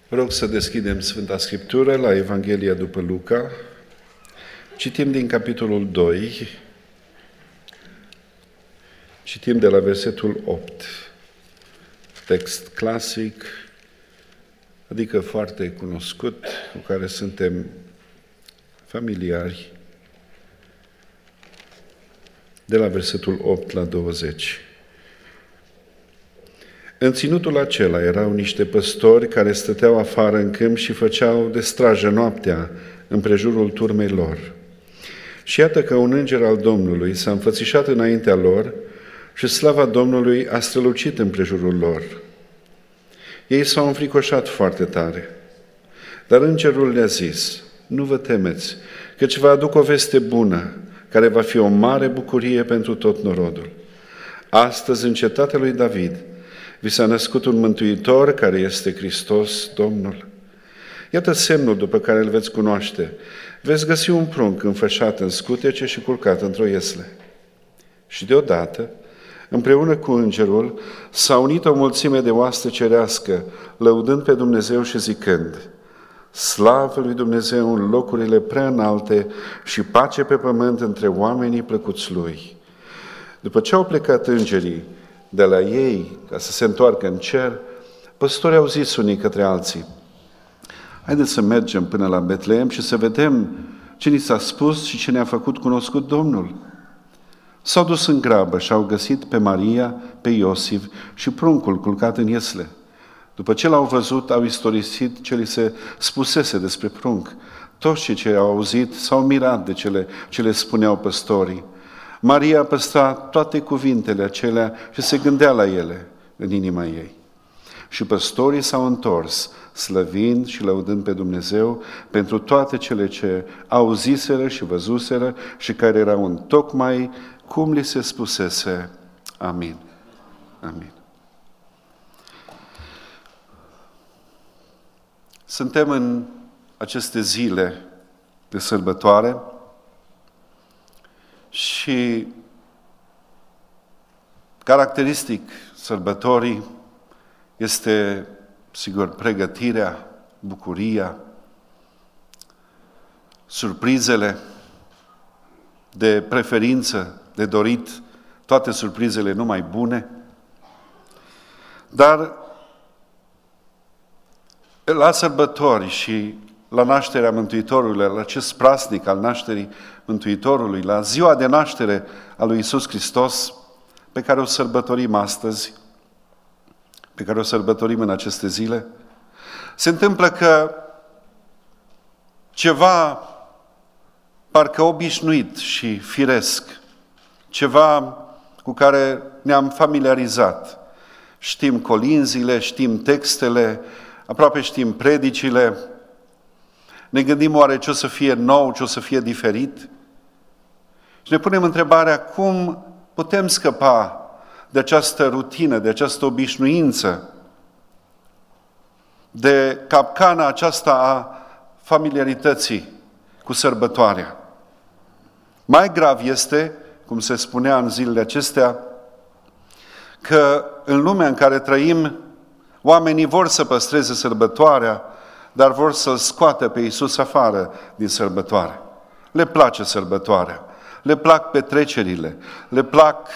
Vă rog să deschidem Sfânta Scriptură la Evanghelia după Luca. Citim din capitolul 2, citim de la versetul 8, text clasic, adică foarte cunoscut, cu care suntem familiari, de la versetul 8 la 20. În ținutul acela erau niște păstori care stăteau afară în câmp și făceau de strajă noaptea împrejurul turmei lor. Și iată că un înger al Domnului s-a înfățișat înaintea lor și slava Domnului a strălucit împrejurul lor. Ei s-au înfricoșat foarte tare, dar îngerul le-a zis: nu vă temeți, căci vă aduc o veste bună, care va fi o mare bucurie pentru tot norodul. Astăzi, în cetatea lui David, vi s-a născut un mântuitor care este Hristos Domnul. Iată semnul după care îl veți cunoaște. Veți găsi un prunc înfășat în scutece și culcat într-o iesle. Și deodată, împreună cu îngerul, s-a unit o mulțime de oaste cerească, lăudând pe Dumnezeu și zicând: slavă lui Dumnezeu în locurile prea înalte și pace pe pământ între oamenii plăcuți lui. După ce au plecat îngerii de la ei, ca să se întoarcă în cer, păstorii au zis unii către alții: haideți să mergem până la Betleem și să vedem ce ni s-a spus și ce ne-a făcut cunoscut Domnul. S-au dus în grabă și au găsit pe Maria, pe Iosif și pruncul culcat în iesle. După ce l-au văzut, au istorisit ce li se spusese despre prunc. Toți cei ce au auzit s-au mirat de ce le spuneau păstorii. Maria păstra toate cuvintele acelea și se gândea la ele în inima ei. Și păstorii s-au întors, slăvind și lăudând pe Dumnezeu pentru toate cele ce auziseră și văzuseră și care erau întocmai cum li se spusese. Amin. Amin. Suntem în aceste zile de sărbătoare și caracteristic sărbătorii este, sigur, pregătirea, bucuria, surprizele, de preferință, de dorit, toate surprizele numai bune. Dar la sărbători și la nașterea Mântuitorului, la acest praznic al nașterii Mântuitorului, la ziua de naștere a lui Iisus Hristos, pe care o sărbătorim astăzi, pe care o sărbătorim în aceste zile, se întâmplă că ceva parcă obișnuit și firesc, ceva cu care ne-am familiarizat. Știm colinzile, știm textele, aproape știm predicile, ne gândim oare ce o să fie nou, ce o să fie diferit și ne punem întrebarea cum putem scăpa de această rutină, de această obișnuință, de capcana aceasta a familiarității cu sărbătoarea. Mai grav este, cum se spunea în zilele acestea, că în lumea în care trăim, oamenii vor să păstreze sărbătoarea, dar vor să-L scoată pe Iisus afară din sărbătoare. Le place sărbătoarea, le plac petrecerile, le plac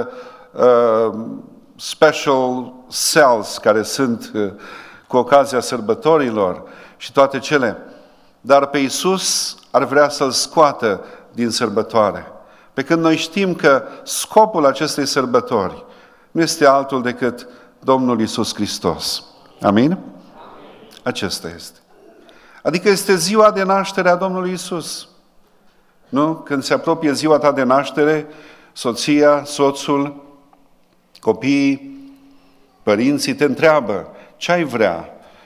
special sales care sunt cu ocazia sărbătorilor și toate cele. Dar pe Iisus ar vrea să-L scoată din sărbătoare. Pe când noi știm că scopul acestei sărbători nu este altul decât Domnul Iisus Hristos. Amin? Acesta este. Adică este ziua de naștere a Domnului Iisus. Nu? Când se apropie ziua ta de naștere, soția, soțul, copiii, părinții te întreabă: ce ai vrea?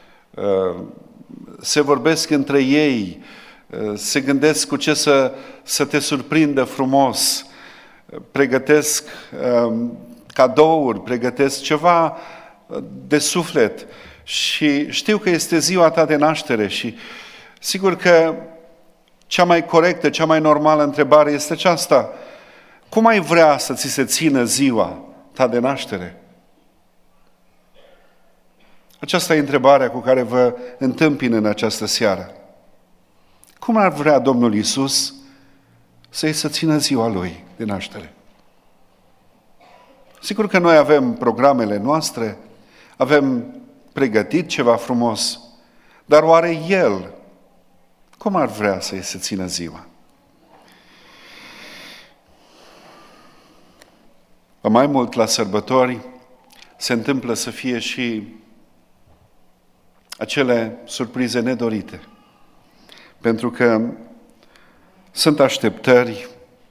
Se vorbesc între ei, se gândesc cu ce să te surprindă frumos, pregătesc cadouri, pregătesc ceva de suflet și știu că este ziua ta de naștere și sigur că cea mai corectă, cea mai normală întrebare este aceasta: cum ai vrea să ți se țină ziua ta de naștere? Aceasta e întrebarea cu care vă întâmpin în această seară. Cum ar vrea Domnul Iisus să-i să țină ziua Lui de naștere? Sigur că noi avem programele noastre, avem pregătit ceva frumos, dar oare El cum ar vrea să-i se țină ziua? Mai mult la sărbători se întâmplă să fie și acele surprize nedorite. Pentru că sunt așteptări,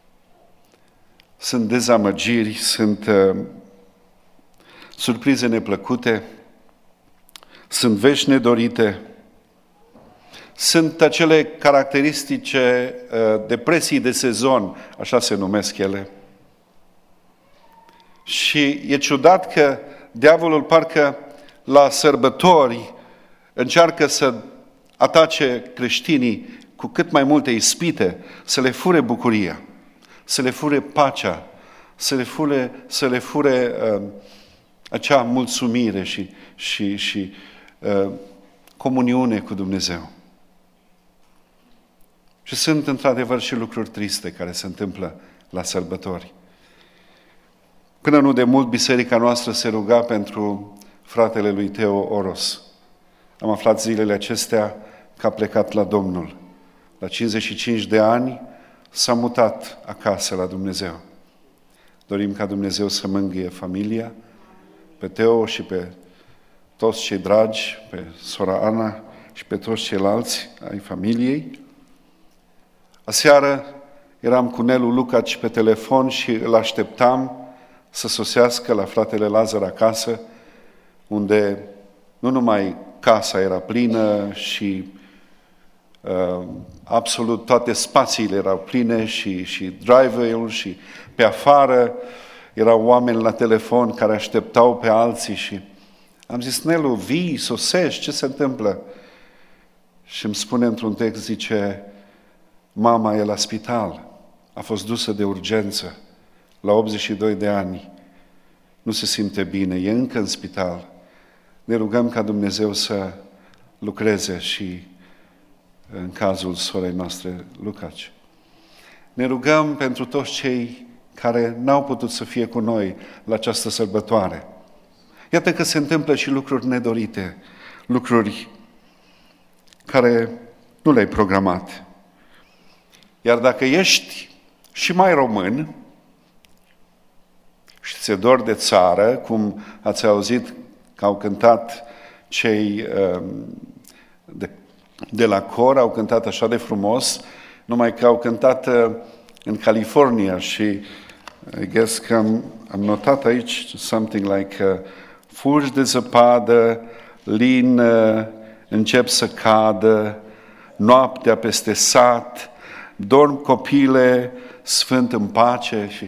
sunt dezamăgiri, sunt surprize neplăcute, sunt vești nedorite, sunt acele caracteristice depresii de sezon, așa se numesc ele. Și e ciudat că diavolul parcă la sărbători încearcă să atace creștinii cu cât mai multe ispite, să le fure bucuria, să le fure pacea, să le fure acea mulțumire și comuniune cu Dumnezeu. Și sunt într-adevăr și lucruri triste care se întâmplă la sărbători. Până nu de mult, biserica noastră se ruga pentru fratele lui Teo Oros. Am aflat zilele acestea că a plecat la Domnul. La 55 de ani s-a mutat acasă la Dumnezeu. Dorim ca Dumnezeu să mângâie familia, pe Teo și pe toți cei dragi, pe sora Ana și pe toți ceilalți ai familiei. Aseară eram cu Nelu Lucaci pe telefon și îl așteptam să sosească la fratele Lazar acasă, unde nu numai casa era plină și absolut toate spațiile erau pline și drive-ul și pe afară erau oameni la telefon care așteptau pe alții și am zis, Nelu, vii, sosești, ce se întâmplă? Și îmi spune într-un text, zice, mama e la spital, a fost dusă de urgență la 82 de ani, nu se simte bine, e încă în spital. Ne rugăm ca Dumnezeu să lucreze și în cazul sorei noastre Lucaci. Ne rugăm pentru toți cei care n-au putut să fie cu noi la această sărbătoare. Iată că se întâmplă și lucruri nedorite, lucruri care nu le-ai programat. Iar dacă ești și mai român și ți-e dor de țară, cum ați auzit că au cântat cei de la cor, au cântat așa de frumos, numai că au cântat în California și I guess că am notat aici something like fulgi de zăpadă, lin încep să cadă, noaptea peste sat, dorm copile, sfânt în pace și,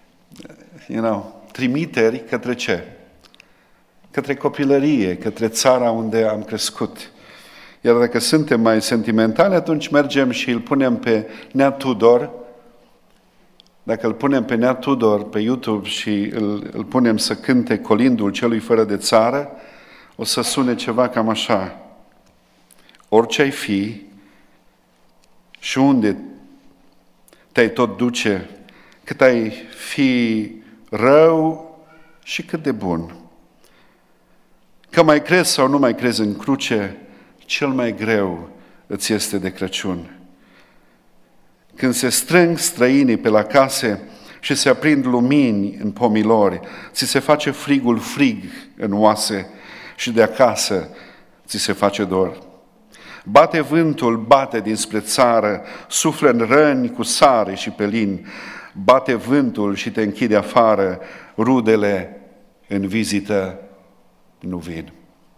trimiteri către ce? Către copilărie, către țara unde am crescut. Iar dacă suntem mai sentimentali, atunci mergem și îl punem pe Nea Tudor. Dacă îl punem pe Nea Tudor pe YouTube și îl punem să cânte colindul celui fără de țară, o să sune ceva cam așa. Orice ai fi și unde te-ai tot duce, cât ai fi rău și cât de bun. Că mai crezi sau nu mai crezi în cruce, cel mai greu îți este de Crăciun. Când se strâng străinii pe la case și se aprind lumini în pomilori, ți se face frigul frig în oase și de acasă ți se face dor. Bate vântul, bate dinspre țară, suflă în răni cu sare și pelin, bate vântul și te închide afară, rudele în vizită nu vin.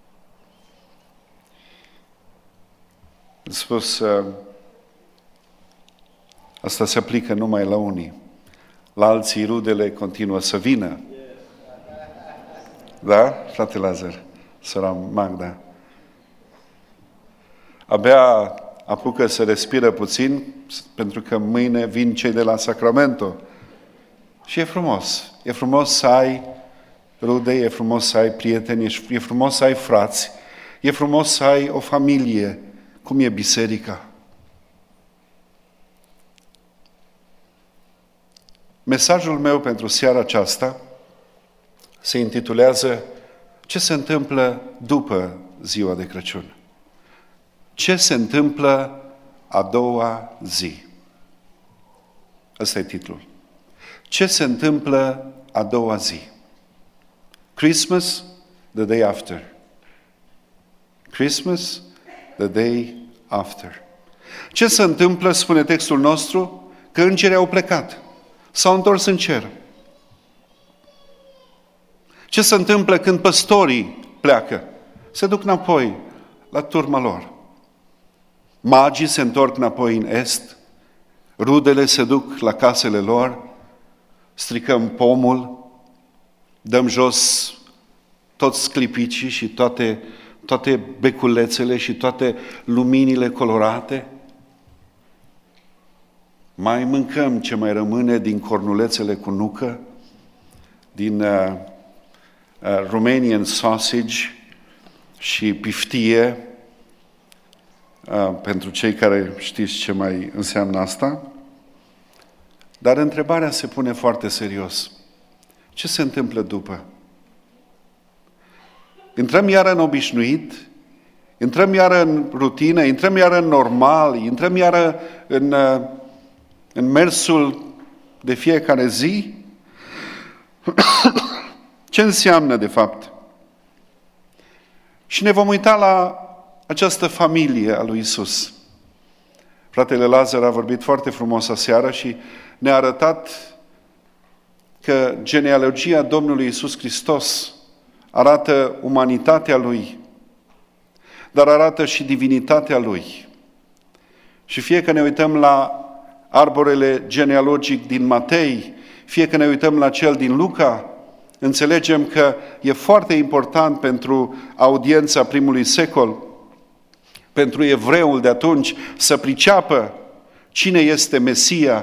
Am spus, asta se aplică numai la unii. La alții rudele continuă să vină. Da, frate Lazar, sora Magda? Abia apucă să respiră puțin, pentru că mâine vin cei de la Sacramento. Și e frumos. E frumos să ai rude, e frumos să ai prieteni, e frumos să ai frați, e frumos să ai o familie, cum e biserica. Mesajul meu pentru seara aceasta se intitulează Ce se întâmplă după ziua de Crăciun? Ce se întâmplă a doua zi? Ăsta e titlul. Ce se întâmplă a doua zi? Christmas, the day after. Christmas, the day after. Ce se întâmplă, spune textul nostru, că îngerii au plecat, s-au întors în cer. Ce se întâmplă când păstorii pleacă? Se duc înapoi la turma lor. Magii se întorc înapoi în est, rudele se duc la casele lor, stricăm pomul, dăm jos toți sclipicii și toate beculețele și toate luminile colorate. Mai mâncăm ce mai rămâne din cornulețele cu nucă, din Romanian sausage și piftie, pentru cei care știți ce mai înseamnă asta. Dar întrebarea se pune foarte serios. Ce se întâmplă după? Intrăm iară în obișnuit, intrăm iară în rutină, intrăm iară în normal, intrăm iară în mersul de fiecare zi? Ce înseamnă de fapt? Și ne vom uita la această familie a lui Isus. Fratele Lazar a vorbit foarte frumos aseară și ne-a arătat că genealogia Domnului Isus Hristos arată umanitatea Lui, dar arată și divinitatea Lui. Și fie că ne uităm la arborele genealogic din Matei, fie că ne uităm la cel din Luca, înțelegem că e foarte important pentru audiența primului secol, pentru evreul de atunci, să priceapă cine este Mesia,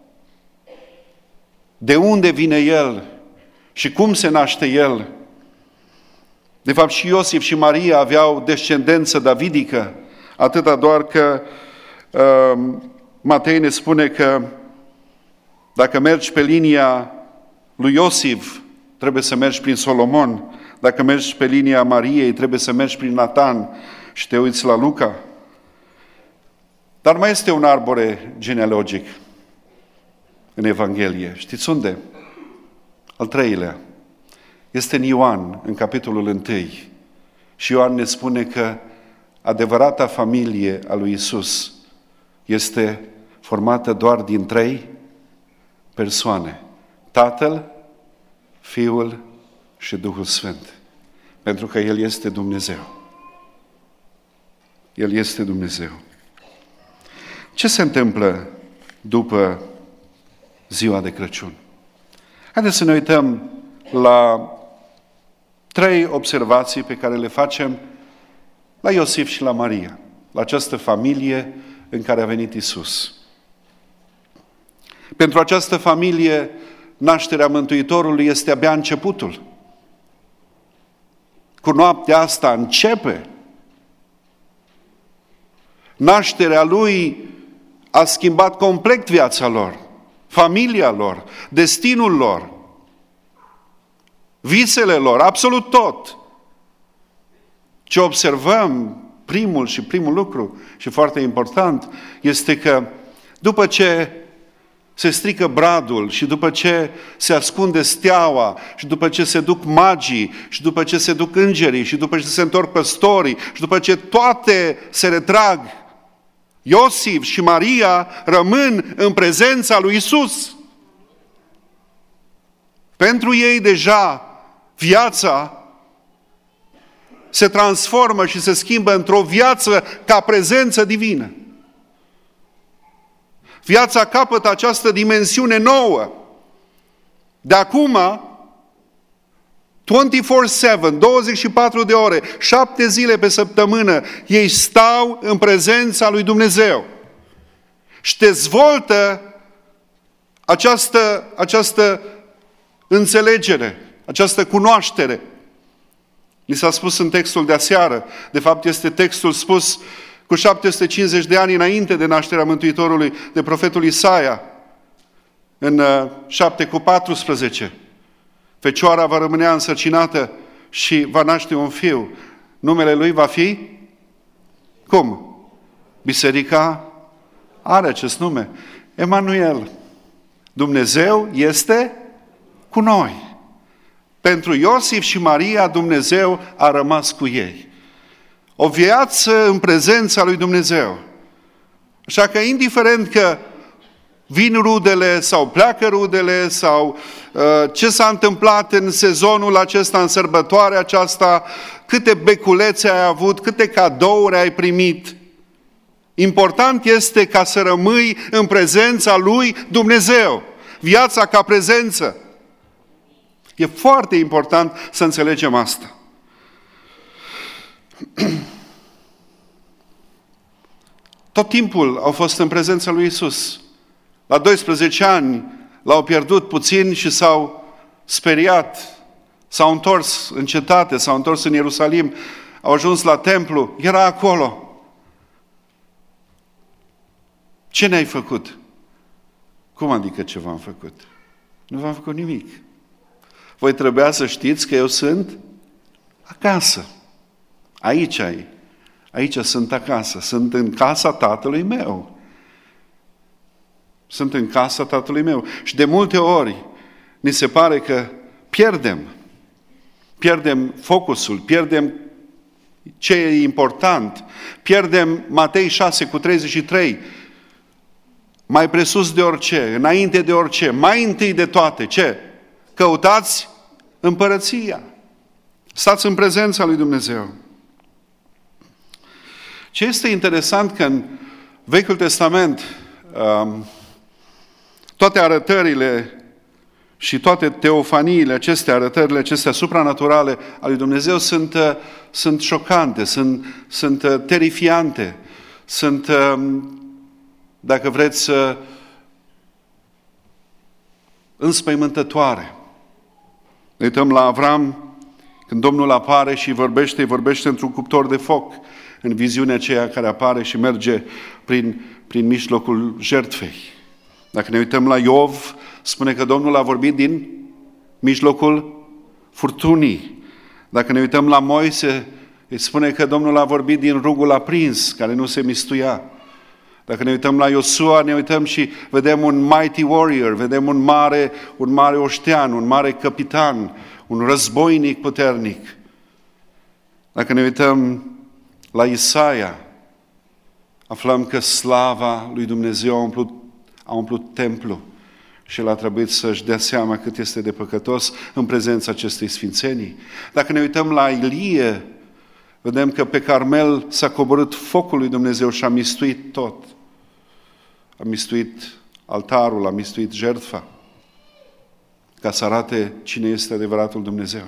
de unde vine El și cum se naște El. De fapt, și Iosif și Maria aveau descendență davidică, atâta doar că Matei ne spune că dacă mergi pe linia lui Iosif, trebuie să mergi prin Solomon. Dacă mergi pe linia Mariei, trebuie să mergi prin Natan și te uiți la Luca. Dar mai este un arbore genealogic în Evanghelie. Știți unde? Al treilea. Este în Ioan, în capitolul 1. Și Ioan ne spune că adevărata familie a lui Isus este formată doar din 3 persoane. Tatăl, Fiul și Duhul Sfânt. Pentru că El este Dumnezeu. El este Dumnezeu. Ce se întâmplă după ziua de Crăciun? Haideți să ne uităm la 3 observații pe care le facem la Iosif și la Maria, la această familie în care a venit Isus. Pentru această familie, nașterea Mântuitorului este abia începutul. Cu noaptea asta începe. Nașterea Lui a schimbat complet viața lor, familia lor, destinul lor, visele lor, absolut tot. Ce observăm, primul lucru și foarte important, este că după ce se strică bradul și după ce se ascunde steaua și după ce se duc magii și după ce se duc îngerii și după ce se întorc păstorii și după ce toate se retrag, Iosif și Maria rămân în prezența lui Isus. Pentru ei deja viața se transformă și se schimbă într-o viață ca prezență divină. Viața capătă această dimensiune nouă. De acum, 24/7, 24 de ore, 7 zile pe săptămână, ei stau în prezența lui Dumnezeu și dezvoltă această înțelegere această cunoaștere. Ni s-a spus în textul de aseară, de fapt este textul spus cu 750 de ani înainte de nașterea Mântuitorului, de profetul Isaia, în 7:14. Fecioara va rămânea însărcinată și va naște un fiu. Numele lui va fi? Cum? Biserica are acest nume. Emanuel. Dumnezeu este cu noi. Pentru Iosif și Maria, Dumnezeu a rămas cu ei. O viață în prezența lui Dumnezeu. Așa că indiferent că vin rudele sau pleacă rudele sau ce s-a întâmplat în sezonul acesta, în sărbătoarea aceasta, câte beculețe ai avut, câte cadouri ai primit, important este ca să rămâi în prezența lui Dumnezeu. Viața ca prezență. E foarte important să înțelegem asta. Tot timpul au fost în prezența lui Iisus. La 12 ani l-au pierdut puțin și s-au speriat. S-au întors în cetate, s-au întors în Ierusalim, au ajuns la templu, era acolo. Ce ne-ai făcut? Cum adică ce v-am făcut? Nu v-am făcut nimic. Voi trebuia să știți că eu sunt acasă. Aici sunt acasă. Sunt în casa Tatălui meu. Sunt în casa Tatălui meu. Și de multe ori ni se pare că pierdem focusul, pierdem ce e important, pierdem Matei 6:33, mai presus de orice, înainte de orice, mai întâi de toate, ce? Căutați împărăția. Stați în prezența lui Dumnezeu. Ce este interesant că în Vechiul Testament toate arătările și toate teofaniile acestea, arătările acestea supranaturale ale lui Dumnezeu sunt șocante, sunt terifiante, sunt, dacă vreți, înspăimântătoare. Ne uităm la Avram, când Domnul apare și vorbește într-un cuptor de foc, în viziunea aceea care apare și merge prin mijlocul jertfei. Dacă ne uităm la Iov, spune că Domnul a vorbit din mijlocul furtunii. Dacă ne uităm la Moise, îi spune că Domnul a vorbit din rugul aprins, care nu se mistuia. Dacă ne uităm la Iosua, ne uităm și vedem un mighty warrior, vedem un mare oștean, un mare capitan, un războinic puternic. Dacă ne uităm la Isaia, aflăm că slava lui Dumnezeu a umplut templul și el a trebuit să-și dea seama cât este de păcătos în prezența acestei sfințenii. Dacă ne uităm la Ilie, vedem că pe Carmel s-a coborât focul lui Dumnezeu și a mistuit tot. A mistuit altarul, a mistuit jertfa, ca să arate cine este adevăratul Dumnezeu.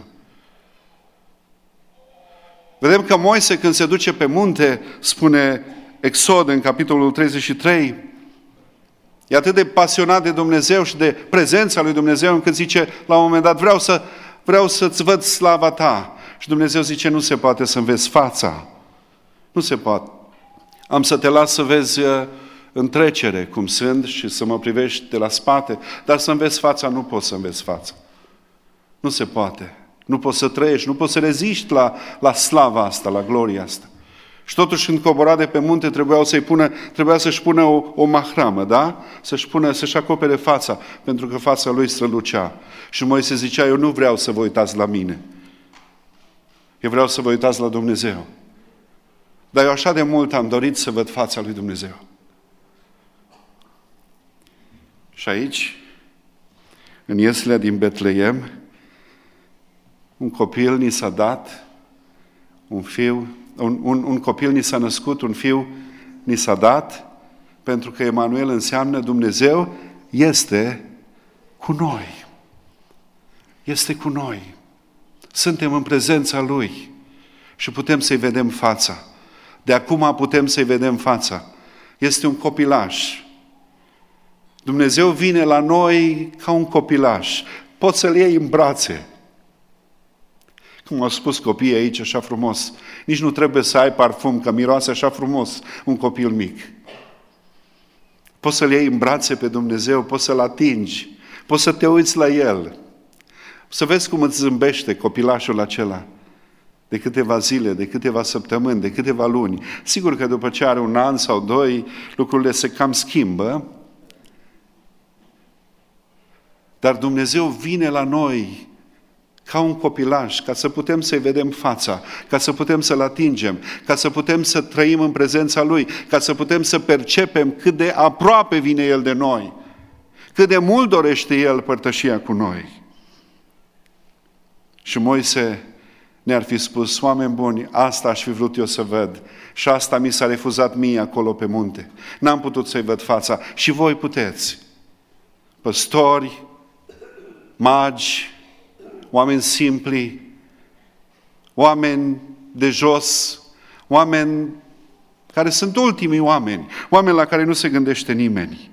Vedem că Moise, când se duce pe munte, spune Exod în capitolul 33, e atât de pasionat de Dumnezeu și de prezența lui Dumnezeu, încât zice la un moment dat, vreau să-ți văd slava ta. Și Dumnezeu zice, nu se poate să-mi vezi fața. Nu se poate. Am să te las să vezi în trecere cum sunt și să mă privești de la spate, dar să-mi vezi fața, nu poți să-mi vezi fața. Nu se poate. Nu poți să trăiești, nu poți să reziști la slava asta, la gloria asta. Și totuși când cobora de pe munte trebuia să-și pună o mahramă, da? Să-și acopere fața, pentru că fața lui strălucea. Și Moise zicea, eu nu vreau să vă uitați la mine. Eu vreau să vă uitați la Dumnezeu. Dar eu așa de mult am dorit să văd fața lui Dumnezeu. Și aici, în ieslea din Betleem, un copil ni s-a dat, un copil ni s-a născut, un fiu ni s-a dat, pentru că Emanuel înseamnă Dumnezeu este cu noi. Este cu noi. Suntem în prezența Lui și putem să-i vedem fața. De acum putem să-i vedem fața. Este un copilaș. Dumnezeu vine la noi ca un copilaș. Poți să-l iei în brațe. Cum au spus copiii aici așa frumos, nici nu trebuie să ai parfum, că miroase așa frumos un copil mic. Poți să-L iei în brațe pe Dumnezeu, poți să-L atingi, poți să te uiți la El, să vezi cum îți zâmbește copilașul acela de câteva zile, de câteva săptămâni, de câteva luni. Sigur că după ce are 1 an sau 2, lucrurile se cam schimbă, dar Dumnezeu vine la noi ca un copilaș, ca să putem să-i vedem fața, ca să putem să-L atingem, ca să putem să trăim în prezența Lui, ca să putem să percepem cât de aproape vine El de noi, cât de mult dorește El părtășia cu noi. Și Moise ne-ar fi spus, oameni buni, asta aș fi vrut eu să văd și asta mi s-a refuzat mie acolo pe munte. N-am putut să-i văd fața și voi puteți. Păstori, magi, oameni simpli, oameni de jos, oameni care sunt ultimii oameni, oameni la care nu se gândește nimeni.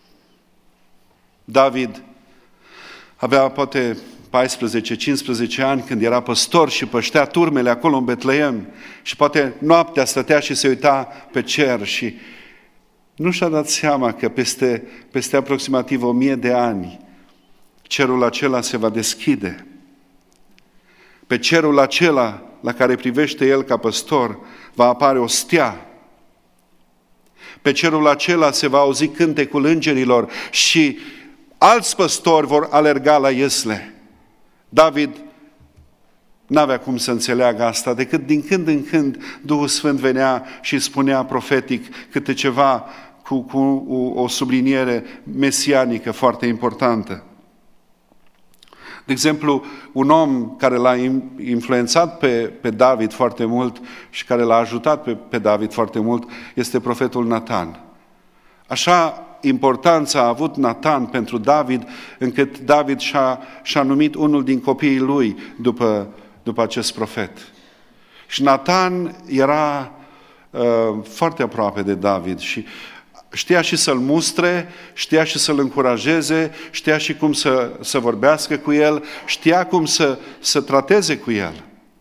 David avea poate 14-15 ani când era păstor și păștea turmele acolo în Betleem și poate noaptea stătea și se uita pe cer și nu și-a dat seama că peste aproximativ 1000 de ani cerul acela se va deschide. Pe cerul acela la care privește el ca păstor va apare o stea. Pe cerul acela se va auzi cântecul îngerilor și alți păstori vor alerga la iesle. David n-avea cum să înțeleagă asta, decât din când în când Duhul Sfânt venea și spunea profetic câte ceva cu o subliniere mesianică foarte importantă. De exemplu, un om care l-a influențat pe David foarte mult și care l-a ajutat pe David foarte mult este profetul Natan. Așa importanța a avut Natan pentru David, încât David și-a numit unul din copiii lui după acest profet. Și Natan era foarte aproape de David și știa și să-l mustre, știa și să-l încurajeze, știa și cum să vorbească cu el, știa cum să trateze cu el.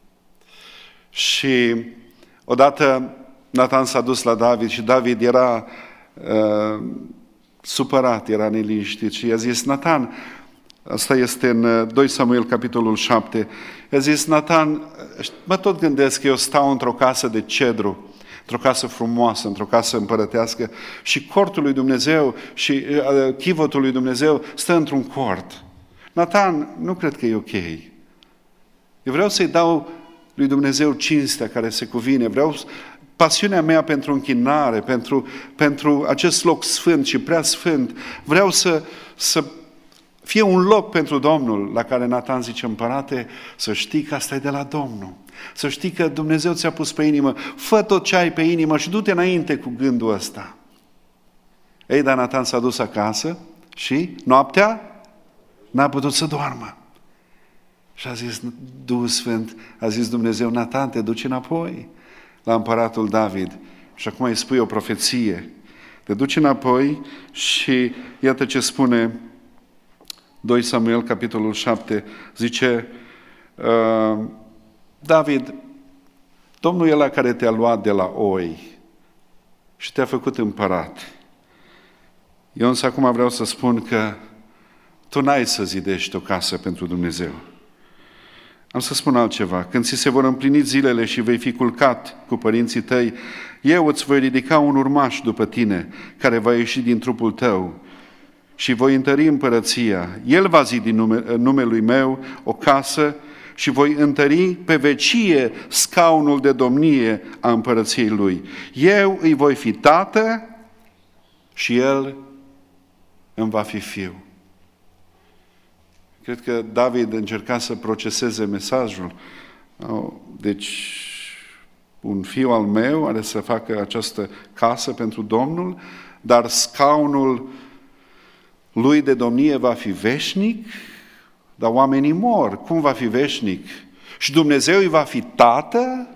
Și odată Natan s-a dus la David și David era supărat, era neliniștit și i-a zis, Natan, asta este în 2 Samuel, capitolul 7, i-a zis, Natan, mă tot gândesc că eu stau într-o casă de cedru, într-o casă frumoasă, într-o casă împărătească și cortul lui Dumnezeu și chivotul lui Dumnezeu stă într-un cort. Natan, nu cred că e ok. Eu vreau să-i dau lui Dumnezeu cinstea care se cuvine, pasiunea mea pentru închinare, pentru acest loc sfânt și prea sfânt, vreau să fie un loc pentru Domnul, la care Natan zice, împărate, să știi că asta e de la Domnul. Să știi că Dumnezeu ți-a pus pe inimă, fă tot ce ai pe inimă și du-te înainte cu gândul ăsta. Ei, dar Natan s-a dus acasă și noaptea n-a putut să doarmă. Și a zis Duhul Sfânt, a zis Dumnezeu, Natan, te duci înapoi la împăratul David. Și acum îi spui o profeție. Te duci înapoi și iată ce spune 2 Samuel, capitolul 7, zice, David, Domnul e ăla care te-a luat de la oi și te-a făcut împărat. Eu însă acum vreau să spun că tu n-ai să zidești o casă pentru Dumnezeu. Am să spun altceva. Când ți se vor împlini zilele și vei fi culcat cu părinții tăi, eu îți voi ridica un urmaș după tine, care va ieși din trupul tău și voi întări împărăția. El va zidi numelui meu o casă și voi întări pe vecie scaunul de domnie a împărăției lui. Eu îi voi fi tată și el îmi va fi fiu. Cred că David încerca să proceseze mesajul. Deci, un fiu al meu are să facă această casă pentru Domnul, dar scaunul lui de domnie va fi veșnic, dar oamenii mor. Cum va fi veșnic? Și Dumnezeu îi va fi tată?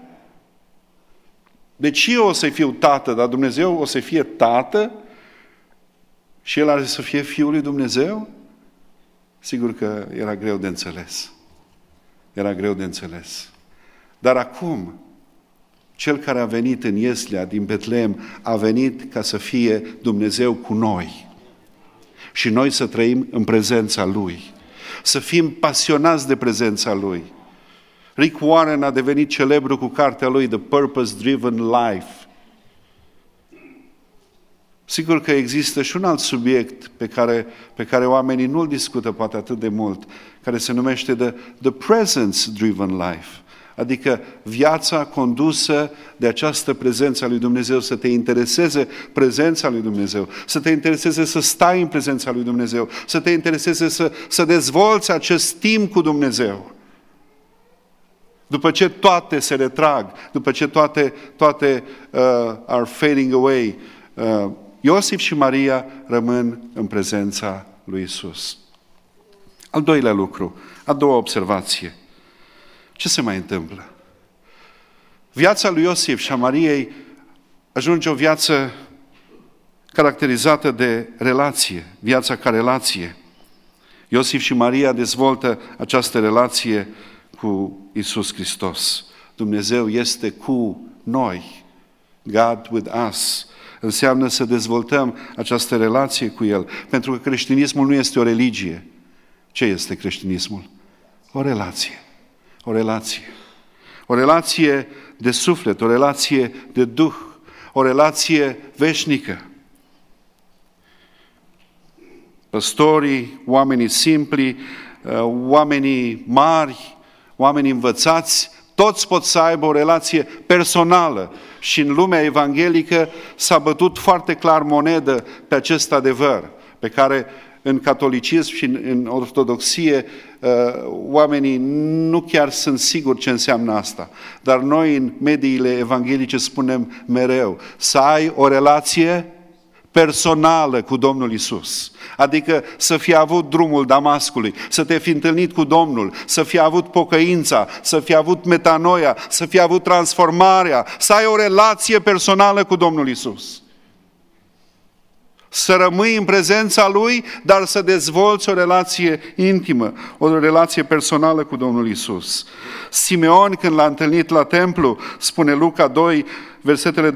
Deci eu o să fiu tată, dar Dumnezeu o să fie tată? Și el are să fie fiul lui Dumnezeu? Sigur că era greu de înțeles. Era greu de înțeles. Dar acum, Cel care a venit în Ieslea din Betlehem a venit ca să fie Dumnezeu cu noi. Și noi să trăim în prezența Lui. Să fim pasionați de prezența Lui. Rick Warren a devenit celebru cu cartea lui The Purpose Driven Life. Sigur că există și un alt subiect pe care oamenii nu-l discută poate atât de mult, care se numește The Presence Driven Life. Adică viața condusă de această prezență a lui Dumnezeu, să te intereseze prezența lui Dumnezeu, să te intereseze să stai în prezența lui Dumnezeu, să te intereseze să dezvolți acest timp cu Dumnezeu. După ce toate se retrag, după ce toate are fading away, Iosif și Maria rămân în prezența lui Isus. Al doilea lucru, a doua observație. Ce se mai întâmplă? Viața lui Iosif și a Mariei ajunge o viață caracterizată de relație, viața ca relație. Iosif și Maria dezvoltă această relație cu Isus Hristos. Dumnezeu este cu noi. God with us. Înseamnă să dezvoltăm această relație cu El. Pentru că creștinismul nu este o religie. Ce este creștinismul? O relație. O relație. O relație de suflet, o relație de duh, o relație veșnică. Păstorii, oamenii simpli, oamenii mari, oamenii învățați, toți pot să aibă o relație personală. Și în lumea evanghelică s-a bătut foarte clar monedă pe acest adevăr, pe care în catolicism și în ortodoxie oamenii nu chiar sunt siguri ce înseamnă asta. Dar noi în mediile evanghelice spunem mereu să ai o relație personală cu Domnul Isus. Adică să fi avut drumul Damascului, să te fi întâlnit cu Domnul, să fi avut pocăința, să fi avut metanoia, să fi avut transformarea, să ai o relație personală cu Domnul Isus. Să rămâi în prezența Lui, dar să dezvolți o relație intimă, o relație personală cu Domnul Isus. Simeon, când l-a întâlnit la templu, spune Luca 2, versetele 28-31,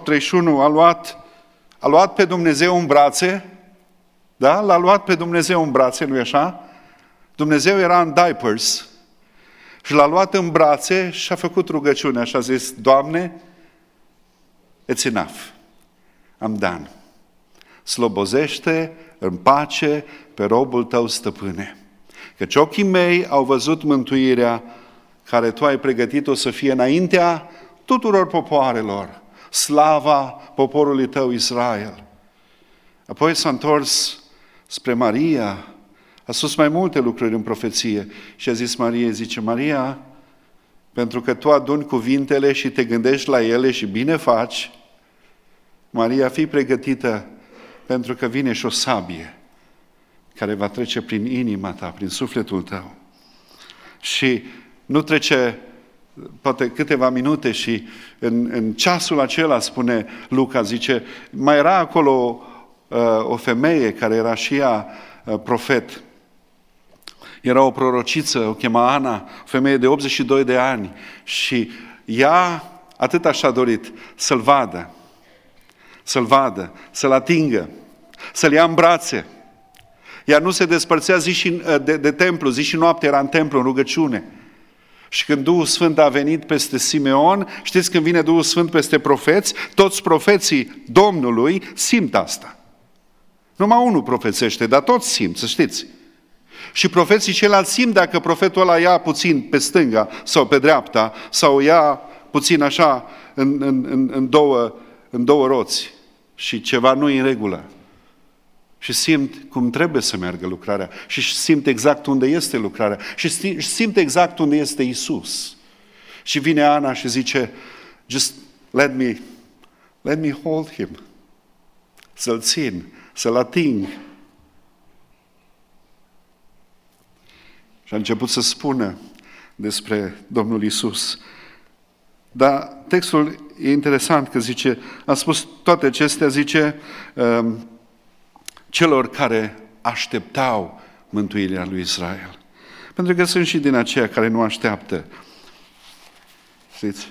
a luat pe Dumnezeu în brațe, da? L-a luat pe Dumnezeu în brațe, nu-i așa? Dumnezeu era în diapers și l-a luat în brațe și a făcut rugăciunea și a zis, Doamne, it's enough, I'm done. Slobozește în pace pe robul tău, stăpâne. Căci ochii mei au văzut mântuirea care tu ai pregătit-o să fie înaintea tuturor popoarelor, slava poporului tău Israel. Apoi s-a întors spre Maria, a spus mai multe lucruri în profeție și a zis Maria, zice, Maria, pentru că tu aduni cuvintele și te gândești la ele și bine faci, Maria, fii pregătită, pentru că vine și o sabie care va trece prin inima ta, prin sufletul tău. Și nu trece poate câteva minute și în ceasul acela, spune Luca, zice, mai era acolo o femeie care era și ea profet. Era o prorociță, o chema Ana, o femeie de 82 de ani și ea atât așa dorit să-l vadă, să-l atingă, să-l ia în brațe. Ea nu se despărțea de templu, zi și noapte era în templu, în rugăciune. Și când Duhul Sfânt a venit peste Simeon, știți când vine Duhul Sfânt peste profeți, toți profeții Domnului simt asta. Numai unul profețește, dar toți simt, să știți. Și profeții ceilalți simt dacă profetul ăla ia puțin pe stânga sau pe dreapta, sau ia puțin așa în două roți și ceva nu e în regulă. Și simt cum trebuie să meargă lucrarea. Și simt exact unde este lucrarea. Și simt exact unde este Isus. Și vine Ana și zice, just let me hold him. Să-l țin, să-l ating. Și a început să spună despre Domnul Isus. Dar textul e interesant că zice, a spus toate acestea, zice, celor care așteptau mântuirea lui Israel. Pentru că sunt și din aceia care nu așteaptă. Știți?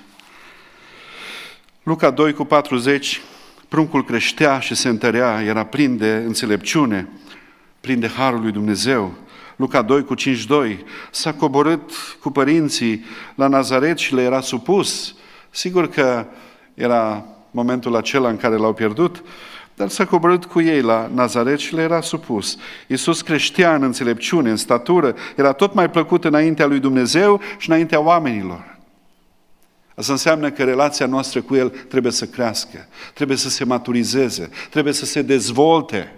Luca 2:40, pruncul creștea și se întărea, era plin de înțelepciune, plin de harul lui Dumnezeu. Luca 2:52, s-a coborât cu părinții la Nazaret și le era supus. Sigur că era momentul acela în care l-au pierdut, dar s-a coborât cu ei la Nazaret și le era supus. Iisus creștea în înțelepciune, în statură, era tot mai plăcut înaintea lui Dumnezeu și înaintea oamenilor. Asta înseamnă că relația noastră cu El trebuie să crească, trebuie să se maturizeze, trebuie să se dezvolte.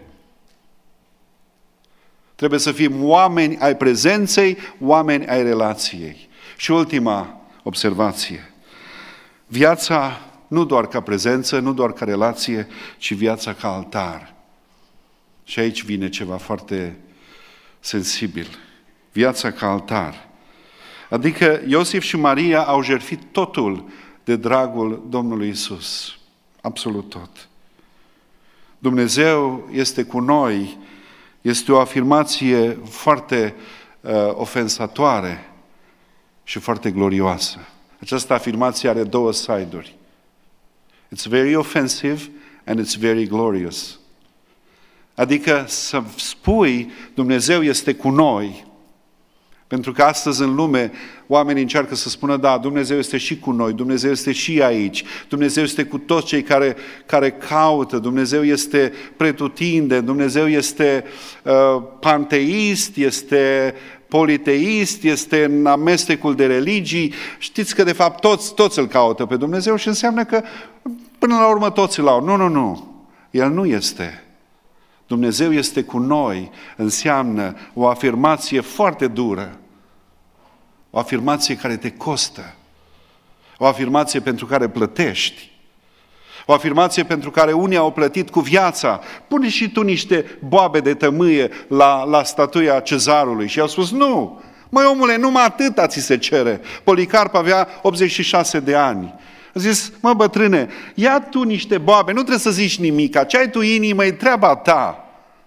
Trebuie să fim oameni ai prezenței, oameni ai relației. Și ultima observație. Viața nu doar ca prezență, nu doar ca relație, ci viața ca altar. Și aici vine ceva foarte sensibil. Viața ca altar. Adică Iosif și Maria au jertfit totul de dragul Domnului Iisus. Absolut tot. Dumnezeu este cu noi. Este o afirmație foarte ofensatoare și foarte glorioasă. Această afirmație are două side-uri. It's very offensive and it's very glorious. Adică să spui Dumnezeu este cu noi, pentru că astăzi în lume oamenii încearcă să spună, da, Dumnezeu este și cu noi, Dumnezeu este și aici, Dumnezeu este cu toți cei care caută, Dumnezeu este pretutindeni, Dumnezeu este panteist, este politeist, este în amestecul de religii. Știți că de fapt toți îl caută pe Dumnezeu și înseamnă că până la urmă toți îl au. Nu. El nu este. Dumnezeu este cu noi înseamnă o afirmație foarte dură. O afirmație care te costă. O afirmație pentru care plătești. O afirmație pentru care unii au plătit cu viața. Pune și tu niște boabe de tămâie la statuia Cezarului. Și au spus, nu, măi omule, numai atâta ți se cere. Policarp avea 86 de ani. A zis, mă bătrâne, ia tu niște boabe, nu trebuie să zici nimica, ce ai tu inimă, e treaba ta.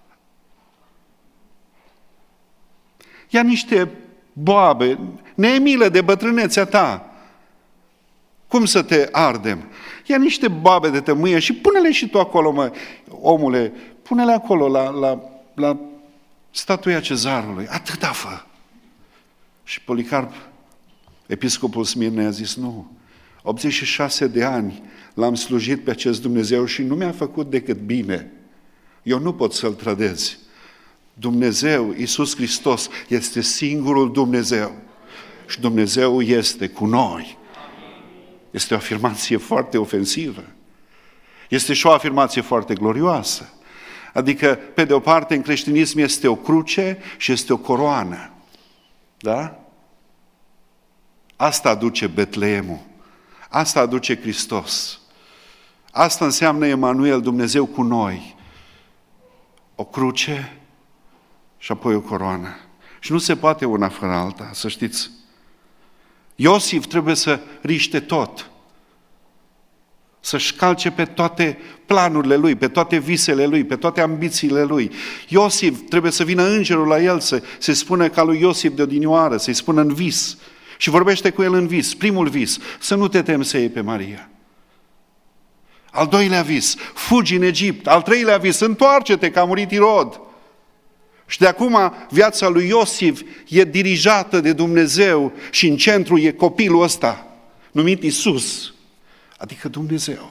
Ia niște boabe, ne-e milă de bătrânețea ta. Cum să te ardem? Ia niște boabe de tămâie și pune-le și tu acolo, mă, omule, pune-le acolo la statuia Cezarului. Atâta fă. Și Policarp, episcopul Smirnei, a zis, nu, 86 de ani l-am slujit pe acest Dumnezeu și nu mi-a făcut decât bine. Eu nu pot să-L trădez. Dumnezeu, Iisus Hristos, este singurul Dumnezeu. Și Dumnezeu este cu noi. Este o afirmație foarte ofensivă. Este și o afirmație foarte glorioasă. Adică, pe de o parte, în creștinism este o cruce și este o coroană. Da? Asta aduce Betleemul. Asta aduce Hristos. Asta înseamnă Emanuel, Dumnezeu cu noi. O cruce și apoi o coroană. Și nu se poate una fără alta, să știți. Iosif trebuie să riște tot. Să-și calce pe toate planurile lui, pe toate visele lui, pe toate ambițiile lui. Iosif trebuie să vină îngerul la el, să se spună ca lui Iosif de odinioară, să-i spună în vis. Și vorbește cu el în vis, primul vis, să nu te temi să iei pe Maria. Al doilea vis, fugi în Egipt. Al treilea vis, întoarce-te că a murit Irod. Și de acum viața lui Iosif e dirijată de Dumnezeu și în centru e copilul ăsta, numit Iisus, adică Dumnezeu.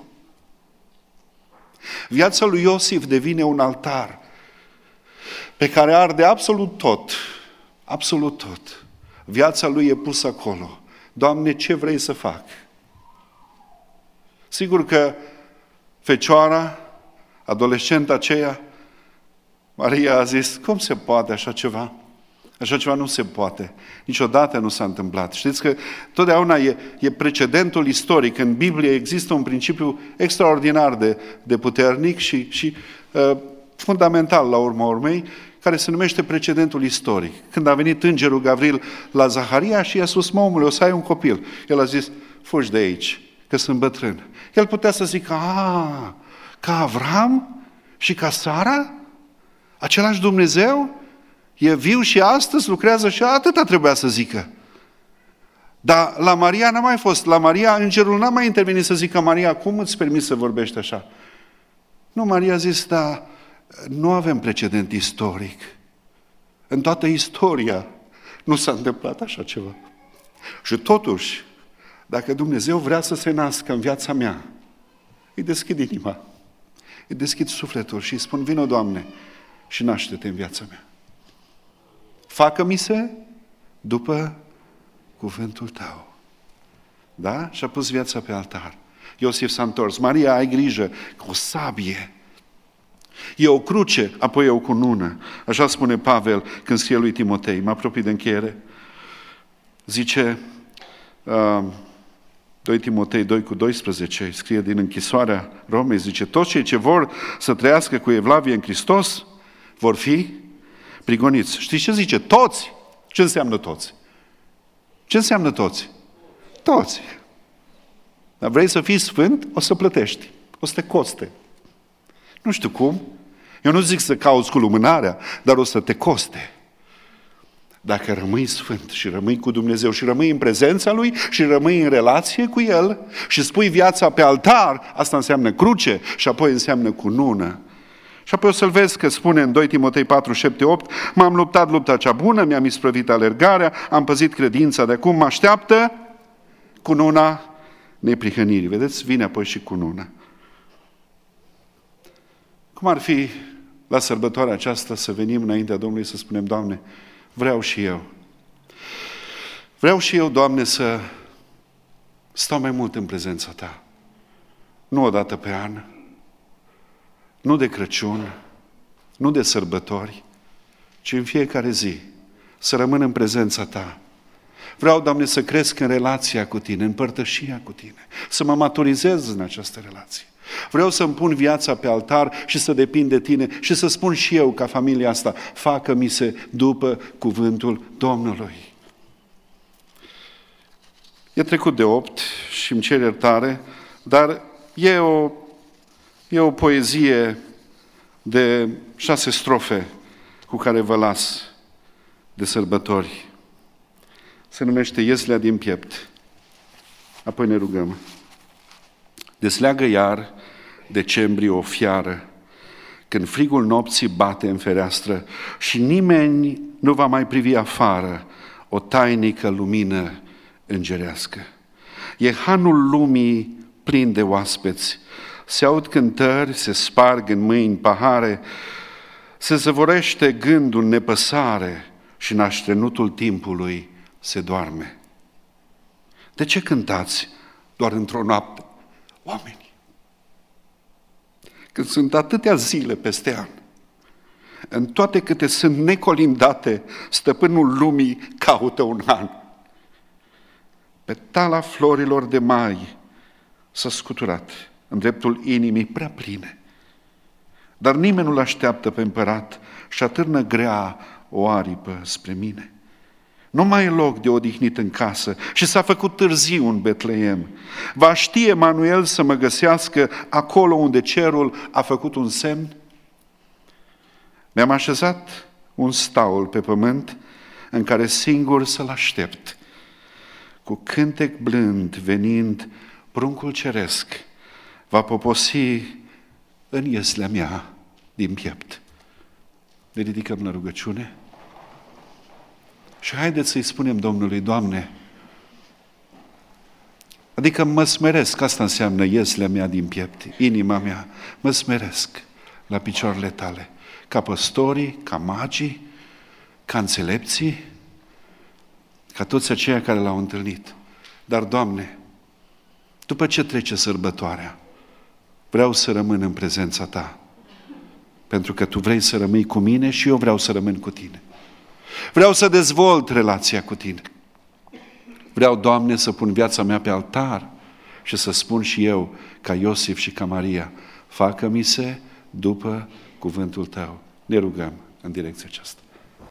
Viața lui Iosif devine un altar pe care arde absolut tot, absolut tot. Viața lui e pusă acolo. Doamne, ce vrei să fac? Sigur că fecioara, adolescenta aceea, Maria a zis, cum se poate așa ceva? Așa ceva nu se poate. Niciodată nu s-a întâmplat. Știți că totdeauna e precedentul istoric. În Biblie există un principiu extraordinar de puternic și fundamental la urma urmei, care se numește precedentul istoric. Când a venit îngerul Gavril la Zaharia și i-a spus, mă omule, o să ai un copil. El a zis, fugi de aici, că sunt bătrân. El putea să zică, ca Avram și ca Sara? Același Dumnezeu? E viu și astăzi lucrează și atâta trebuia să zică. Dar la Maria n-a mai fost. La Maria, îngerul n-a mai intervenit să zică, Maria, cum îți permiți să vorbești așa? Nu, Maria a zis, dar nu avem precedent istoric. În toată istoria nu s-a întâmplat așa ceva. Și totuși, dacă Dumnezeu vrea să se nască în viața mea, îi deschid inima, îi deschid sufletul și îi spun, vino, Doamne, și naște-te în viața mea. Facă-mi se după cuvântul Tău. Da? Și-a pus viața pe altar. Iosif s-a întors. Maria, ai grijă, cu o sabie. E o cruce, apoi e o cunună. Așa spune Pavel când scrie lui Timotei. Mă apropii de încheiere. Zice 2 Timotei 2:12, scrie din închisoarea Romei, zice, toți cei ce vor să trăiască cu evlavie în Hristos vor fi prigoniți. Știți ce zice? Toți! Ce înseamnă toți? Ce înseamnă toți? Toți! Dar vrei să fii sfânt? O să plătești. O să te coste. Nu știu cum. Eu nu zic să cauți cu lumânarea, dar o să te coste. Dacă rămâi sfânt și rămâi cu Dumnezeu și rămâi în prezența Lui și rămâi în relație cu El și spui viața pe altar, asta înseamnă cruce și apoi înseamnă cunună. Și apoi o să-l vezi că spune în 2 Timotei 4:7-8, m-am luptat lupta cea bună, mi-am isprăvit alergarea, am păzit credința, de acum mă așteaptă cununa neprihănirii. Vedeți? Vine apoi și cununa. Cum ar fi la sărbătoarea aceasta să venim înaintea Domnului să spunem, Doamne, vreau și eu. Vreau și eu, Doamne, să stau mai mult în prezența Ta. Nu o dată pe an, nu de Crăciun, nu de sărbători, ci în fiecare zi să rămân în prezența Ta. Vreau, Doamne, să cresc în relația cu Tine, în părtășia cu Tine, să mă maturizez în această relație. Vreau să-mi pun viața pe altar și să depind de Tine și să spun și eu ca familia asta, facă-mi se după cuvântul Domnului. E trecut de 8 și îmi cer iertare, dar e o poezie de 6 strofe cu care vă las de sărbători. Se numește Ieslea din piept. Apoi ne rugăm. Desleagă iar decembrie o fiară, când frigul nopții bate în fereastră și nimeni nu va mai privi afară o tainică lumină îngerească. E hanul lumii plin de oaspeți, se aud cântări, se sparg în mâini pahare, se zăvorește gândul nepăsare și în așternutul timpului se doarme. De ce cântați doar într-o noapte, oamenii? Când sunt atâtea zile peste an, în toate câte sunt necolindate, stăpânul lumii caută un an. Petala florilor de mai s-a scuturat în dreptul inimii prea pline, dar nimeni nu-l așteaptă pe împărat și atârnă grea o aripă spre mine. Nu mai e loc de odihnit în casă și s-a făcut târziu în Betleem. Va ști Emanuel să mă găsească acolo unde cerul a făcut un semn? Mi-am așezat un staul pe pământ în care singur să-l aștept. Cu cântec blând venind, pruncul ceresc va poposi în ieslea mea din piept. Ne ridicăm la rugăciune? Și haideți să-i spunem Domnului, Doamne, adică mă smeresc, asta înseamnă ieslea mea din piept, inima mea, mă smeresc la picioarele Tale, ca păstorii, ca magii, ca înțelepții, ca toți aceia care L-au întâlnit. Dar, Doamne, după ce trece sărbătoarea, vreau să rămân în prezența Ta, pentru că Tu vrei să rămâi cu mine și eu vreau să rămân cu Tine. Vreau să dezvolt relația cu Tine. Vreau, Doamne, să pun viața mea pe altar și să spun și eu, ca Iosif și ca Maria, facă-mi se după cuvântul Tău. Ne rugăm în direcția aceasta.